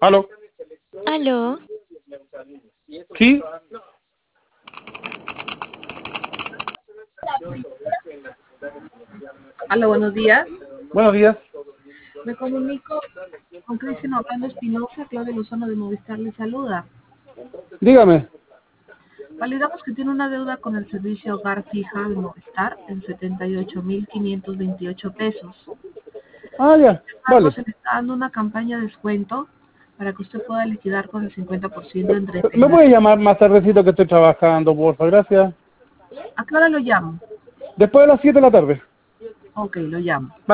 ¿Aló? Aló, ¿Sí? Hola, buenos días. Buenos días. Me comunico con Cristian Orlando Espinosa, Claudia Lozano de Movistar le saluda. Dígame. Validamos que tiene una deuda con el servicio hogar fija de Movistar en 78.528 pesos. Ah, ya. Sin embargo, Vale. se le está dando una campaña de descuento para que usted pueda liquidar con el 50% en ¿Me 39. puede llamar más tardecito que estoy trabajando, porfa? Gracias. ¿A qué hora lo llamo? Después de las 7 de la tarde. Ok, lo llamo.